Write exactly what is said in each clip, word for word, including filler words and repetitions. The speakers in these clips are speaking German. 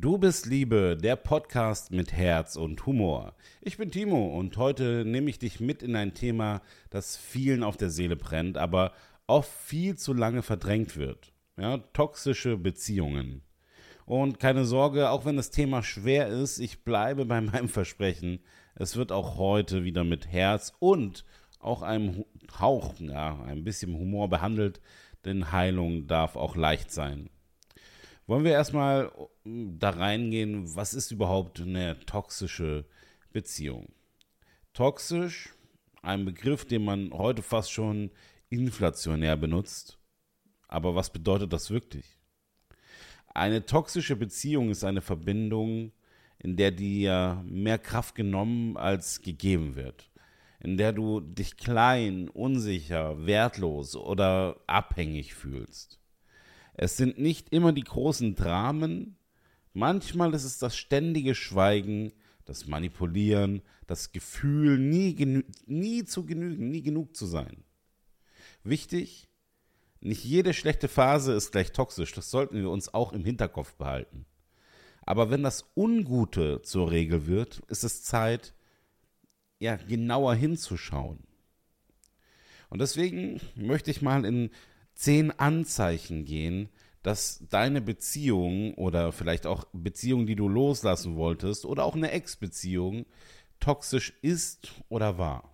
Du bist Liebe, der Podcast mit Herz und Humor. Ich bin Timo und heute nehme ich dich mit in ein Thema, das vielen auf der Seele brennt, aber oft viel zu lange verdrängt wird. Ja, toxische Beziehungen. Und keine Sorge, auch wenn das Thema schwer ist, ich bleibe bei meinem Versprechen. Es wird auch heute wieder mit Herz und auch einem Hauch, ja, ein bisschen Humor behandelt, denn Heilung darf auch leicht sein. Wollen wir erstmal da reingehen, was ist überhaupt eine toxische Beziehung? Toxisch, ein Begriff, den man heute fast schon inflationär benutzt. Aber was bedeutet das wirklich? Eine toxische Beziehung ist eine Verbindung, in der dir mehr Kraft genommen als gegeben wird. In der du dich klein, unsicher, wertlos oder abhängig fühlst. Es sind nicht immer die großen Dramen, manchmal ist es das ständige Schweigen, das Manipulieren, das Gefühl, nie, genü- nie zu genügen, nie genug zu sein. Wichtig, nicht jede schlechte Phase ist gleich toxisch, das sollten wir uns auch im Hinterkopf behalten. Aber wenn das Ungute zur Regel wird, ist es Zeit, ja, genauer hinzuschauen. Und deswegen möchte ich mal in zehn Anzeichen gehen, dass deine Beziehung oder vielleicht auch Beziehung, die du loslassen wolltest oder auch eine Ex-Beziehung toxisch ist oder war.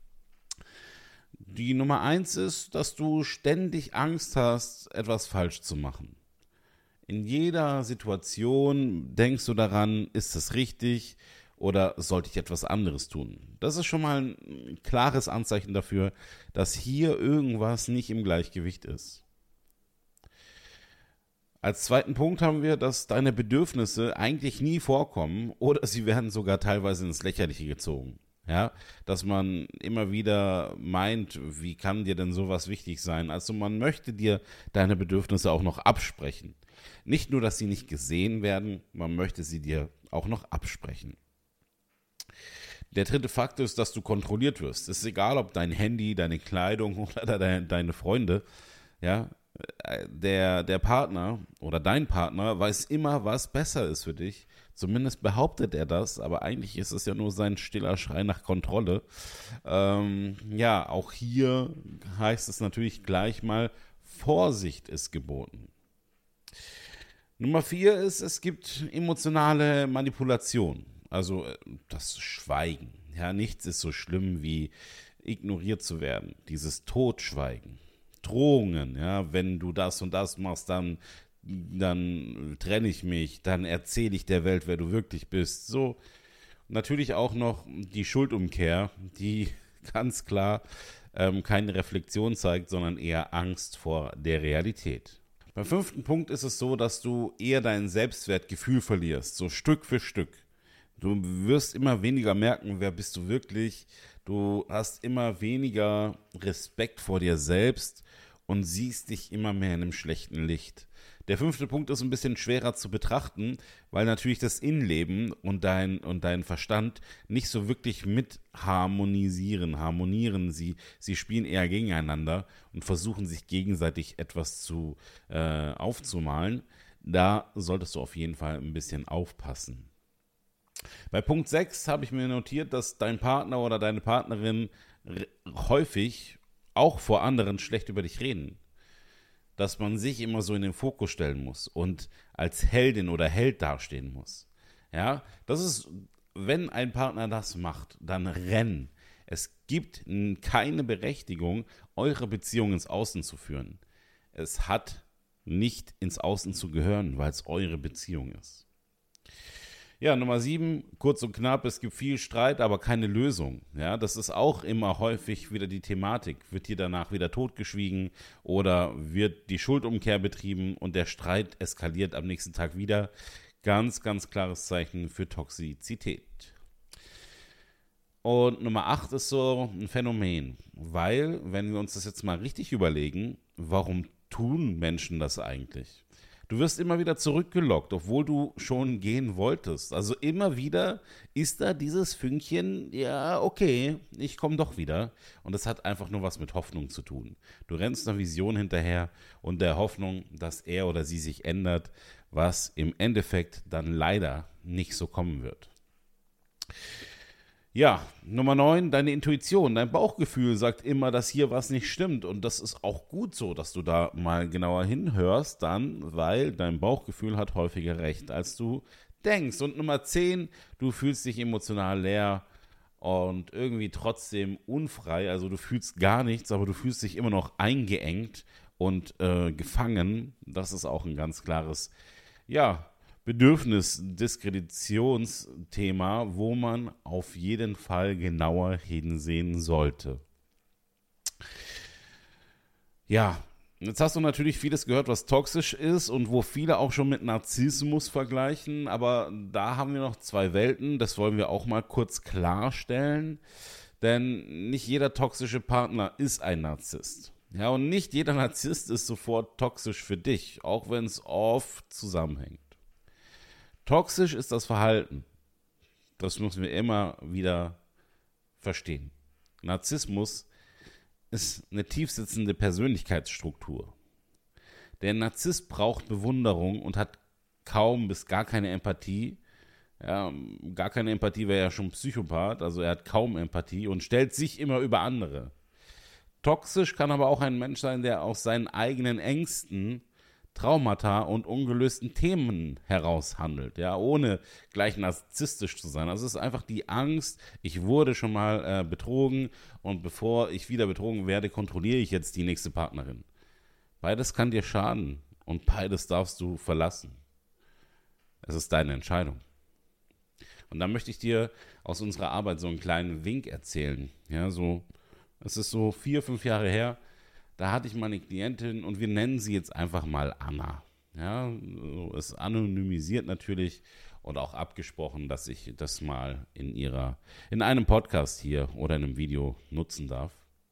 Die Nummer eins ist, dass du ständig Angst hast, etwas falsch zu machen. In jeder Situation denkst du daran, ist es richtig oder sollte ich etwas anderes tun? Das ist schon mal ein klares Anzeichen dafür, dass hier irgendwas nicht im Gleichgewicht ist. Als zweiten Punkt haben wir, dass deine Bedürfnisse eigentlich nie vorkommen oder sie werden sogar teilweise ins Lächerliche gezogen. Ja, dass man immer wieder meint, wie kann dir denn sowas wichtig sein? Also man möchte dir deine Bedürfnisse auch noch absprechen. Nicht nur, dass sie nicht gesehen werden, man möchte sie dir auch noch absprechen. Der dritte Fakt ist, dass du kontrolliert wirst. Es ist egal, ob dein Handy, deine Kleidung oder deine, deine Freunde, ja, der, der Partner oder dein Partner weiß immer, was besser ist für dich. Zumindest behauptet er das, aber eigentlich ist es ja nur sein stiller Schrei nach Kontrolle. Ähm, ja, auch hier heißt es natürlich gleich mal, Vorsicht ist geboten. Nummer vier ist, es gibt emotionale Manipulation. Also das Schweigen. Ja, nichts ist so schlimm wie ignoriert zu werden. Dieses Totschweigen. Drohungen, ja, wenn du das und das machst, dann, dann trenne ich mich, dann erzähle ich der Welt, wer du wirklich bist. So, natürlich auch noch die Schuldumkehr, die ganz klar ähm, keine Reflexion zeigt, sondern eher Angst vor der Realität. Beim fünften Punkt ist es so, dass du eher dein Selbstwertgefühl verlierst, so Stück für Stück. Du wirst immer weniger merken, wer bist du wirklich. Du hast immer weniger Respekt vor dir selbst und siehst dich immer mehr in einem schlechten Licht. Der fünfte Punkt ist ein bisschen schwerer zu betrachten, weil natürlich das Innenleben und dein, und dein Verstand nicht so wirklich mit harmonisieren, harmonieren. Sie, sie spielen eher gegeneinander und versuchen sich gegenseitig etwas zu äh, aufzumalen. Da solltest du auf jeden Fall ein bisschen aufpassen. Bei Punkt sechs habe ich mir notiert, dass dein Partner oder deine Partnerin r- häufig auch vor anderen schlecht über dich reden. Dass man sich immer so in den Fokus stellen muss und als Heldin oder Held dastehen muss. Ja, das ist, wenn ein Partner das macht, dann renn. Es gibt keine Berechtigung, eure Beziehung ins Außen zu führen. Es hat nicht ins Außen zu gehören, weil es eure Beziehung ist. Ja, Nummer sieben, kurz und knapp, es gibt viel Streit, aber keine Lösung. Ja, das ist auch immer häufig wieder die Thematik. Wird hier danach wieder totgeschwiegen oder wird die Schuldumkehr betrieben und der Streit eskaliert am nächsten Tag wieder? Ganz, ganz klares Zeichen für Toxizität. Und Nummer acht ist so ein Phänomen, weil, wenn wir uns das jetzt mal richtig überlegen, warum tun Menschen das eigentlich? Du wirst immer wieder zurückgelockt, obwohl du schon gehen wolltest. Also immer wieder ist da dieses Fünkchen, ja, okay, ich komme doch wieder. Und das hat einfach nur was mit Hoffnung zu tun. Du rennst einer Vision hinterher und der Hoffnung, dass er oder sie sich ändert, was im Endeffekt dann leider nicht so kommen wird. Ja, Nummer neun, deine Intuition, dein Bauchgefühl sagt immer, dass hier was nicht stimmt und das ist auch gut so, dass du da mal genauer hinhörst dann, weil dein Bauchgefühl hat häufiger recht, als du denkst. Und Nummer zehn, du fühlst dich emotional leer und irgendwie trotzdem unfrei, also du fühlst gar nichts, aber du fühlst dich immer noch eingeengt und äh, gefangen. Das ist auch ein ganz klares, ja, Bedürfnisdiskreditationsthema, wo man auf jeden Fall genauer hinsehen sollte. Ja, jetzt hast du natürlich vieles gehört, was toxisch ist und wo viele auch schon mit Narzissmus vergleichen, aber da haben wir noch zwei Welten, das wollen wir auch mal kurz klarstellen, denn nicht jeder toxische Partner ist ein Narzisst. Ja, und nicht jeder Narzisst ist sofort toxisch für dich, auch wenn es oft zusammenhängt. Toxisch ist das Verhalten. Das müssen wir immer wieder verstehen. Narzissmus ist eine tiefsitzende Persönlichkeitsstruktur. Der Narzisst braucht Bewunderung und hat kaum bis gar keine Empathie. Ja, gar keine Empathie wäre ja schon Psychopath, also er hat kaum Empathie und stellt sich immer über andere. Toxisch kann aber auch ein Mensch sein, der aus seinen eigenen Ängsten, Traumata und ungelösten Themen heraushandelt, ja, ohne gleich narzisstisch zu sein. Also es ist einfach die Angst, ich wurde schon mal äh, betrogen und bevor ich wieder betrogen werde, kontrolliere ich jetzt die nächste Partnerin. Beides kann dir schaden und beides darfst du verlassen. Es ist deine Entscheidung. Und dann möchte ich dir aus unserer Arbeit so einen kleinen Wink erzählen. Ja, so, es ist so vier, fünf Jahre her. Da hatte ich mal eine Klientin und wir nennen sie jetzt einfach mal Anna. Ja, so ist anonymisiert natürlich und auch abgesprochen, dass ich das mal in ihrer, in einem Podcast hier oder in einem Video nutzen darf.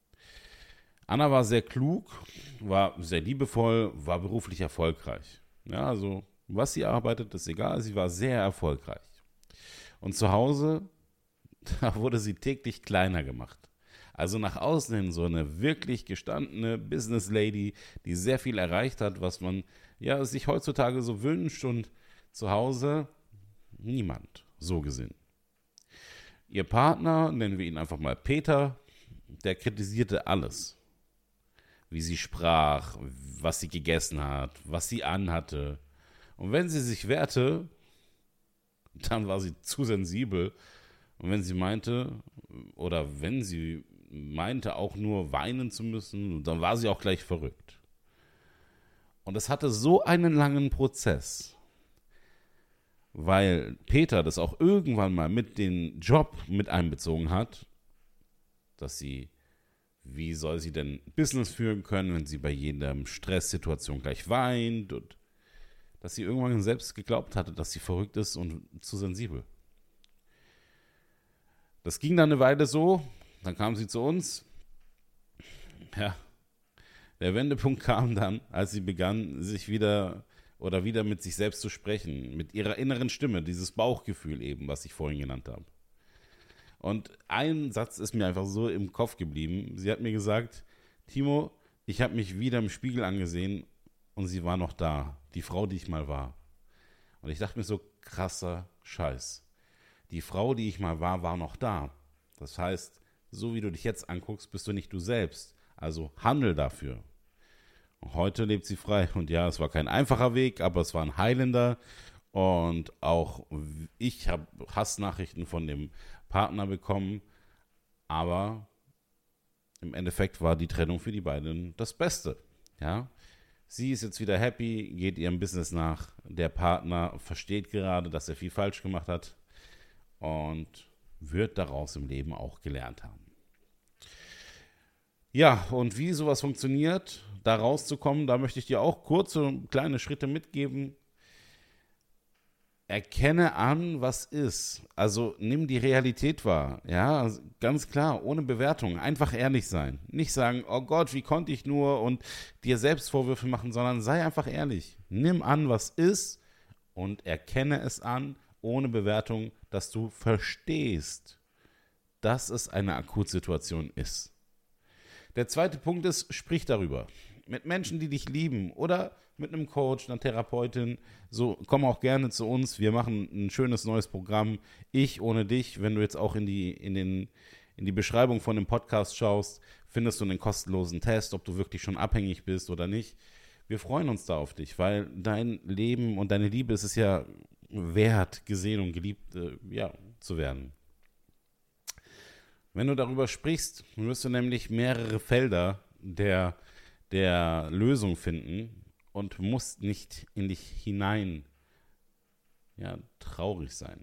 Anna war sehr klug, war sehr liebevoll, war beruflich erfolgreich. Ja, also was sie arbeitet, ist egal, sie war sehr erfolgreich. Und zu Hause, da wurde sie täglich kleiner gemacht. Also nach außen hin so eine wirklich gestandene Business Lady, die sehr viel erreicht hat, was man ja sich heutzutage so wünscht und zu Hause niemand so gesehen. Ihr Partner, nennen wir ihn einfach mal Peter, der kritisierte alles. Wie sie sprach, was sie gegessen hat, was sie anhatte. Und wenn sie sich wehrte, dann war sie zu sensibel. Und wenn sie meinte, oder wenn sie meinte auch nur weinen zu müssen, dann war sie auch gleich verrückt. Und es hatte so einen langen Prozess, weil Peter das auch irgendwann mal mit den Job mit einbezogen hat, dass sie, wie soll sie denn Business führen können, wenn sie bei jeder Stresssituation gleich weint und dass sie irgendwann selbst geglaubt hatte, dass sie verrückt ist und zu sensibel. Das ging dann eine Weile so, dann kam sie zu uns. Ja, der Wendepunkt kam dann, als sie begann, sich wieder oder wieder mit sich selbst zu sprechen, mit ihrer inneren Stimme, dieses Bauchgefühl eben, was ich vorhin genannt habe. Und ein Satz ist mir einfach so im Kopf geblieben. Sie hat mir gesagt, Timo, ich habe mich wieder im Spiegel angesehen und sie war noch da, die Frau, die ich mal war. Und ich dachte mir so, krasser Scheiß. Die Frau, die ich mal war, war noch da. Das heißt, so wie du dich jetzt anguckst, bist du nicht du selbst. Also handel dafür. Und heute lebt sie frei. Und ja, es war kein einfacher Weg, aber es war ein heilender. Und auch ich habe Hassnachrichten von dem Partner bekommen. Aber im Endeffekt war die Trennung für die beiden das Beste. Ja? Sie ist jetzt wieder happy, geht ihrem Business nach. Der Partner versteht gerade, dass er viel falsch gemacht hat. Und wird daraus im Leben auch gelernt haben. Ja, und wie sowas funktioniert, da rauszukommen, da möchte ich dir auch kurze, kleine Schritte mitgeben. Erkenne an, was ist. Also nimm die Realität wahr. Ja, ganz klar, ohne Bewertung. Einfach ehrlich sein. Nicht sagen, oh Gott, wie konnte ich nur und dir selbst Vorwürfe machen, sondern sei einfach ehrlich. Nimm an, was ist und erkenne es an, ohne Bewertung, dass du verstehst, dass es eine Akutsituation ist. Der zweite Punkt ist, sprich darüber. mit Menschen, die dich lieben oder mit einem Coach, einer Therapeutin. So, komm auch gerne zu uns. Wir machen ein schönes neues Programm. Ich ohne dich, wenn du jetzt auch in die, in den, in die Beschreibung von dem Podcast schaust, findest du einen kostenlosen Test, ob du wirklich schon abhängig bist oder nicht. Wir freuen uns da auf dich, weil dein Leben und deine Liebe ist es ja wert, gesehen und geliebt äh, ja, zu werden. Wenn du darüber sprichst, wirst du nämlich mehrere Felder der, der Lösung finden und musst nicht in dich hinein ja, traurig sein.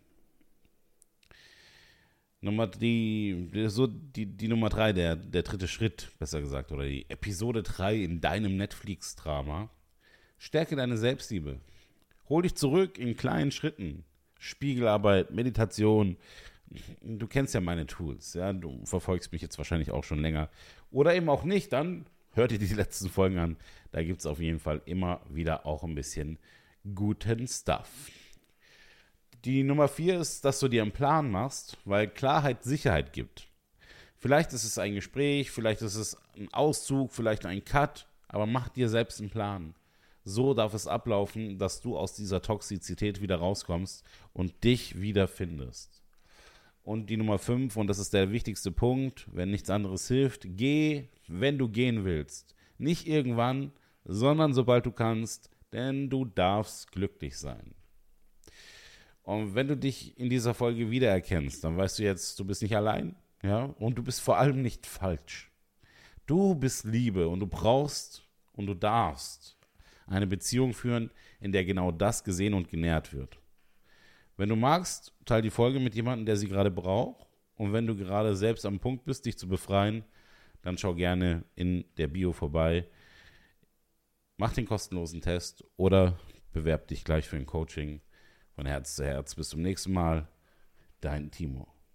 Nummer die, so die, die Nummer drei, der, der dritte Schritt, besser gesagt, oder die Episode drei in deinem Netflix-Drama. Stärke deine Selbstliebe. Hol dich zurück in kleinen Schritten. Spiegelarbeit, Meditation. Du kennst ja meine Tools, ja. Du verfolgst mich jetzt wahrscheinlich auch schon länger. Oder eben auch nicht, dann hör dir die letzten Folgen an. Da gibt es auf jeden Fall immer wieder auch ein bisschen guten Stuff. Die Nummer vier ist, dass du dir einen Plan machst, weil Klarheit Sicherheit gibt. Vielleicht ist es ein Gespräch, vielleicht ist es ein Auszug, vielleicht ein Cut, aber mach dir selbst einen Plan. So darf es ablaufen, dass du aus dieser Toxizität wieder rauskommst und dich wiederfindest. Und die Nummer fünf, und das ist der wichtigste Punkt, wenn nichts anderes hilft, geh, wenn du gehen willst. Nicht irgendwann, sondern sobald du kannst, denn du darfst glücklich sein. Und wenn du dich in dieser Folge wiedererkennst, dann weißt du jetzt, du bist nicht allein, ja, und du bist vor allem nicht falsch. Du bist Liebe und du brauchst und du darfst eine Beziehung führen, in der genau das gesehen und genährt wird. Wenn du magst, teile die Folge mit jemandem, der sie gerade braucht. Und wenn du gerade selbst am Punkt bist, dich zu befreien, dann schau gerne in der Bio vorbei. Mach den kostenlosen Test oder bewerb dich gleich für ein Coaching. Von Herz zu Herz. Bis zum nächsten Mal. Dein Timo.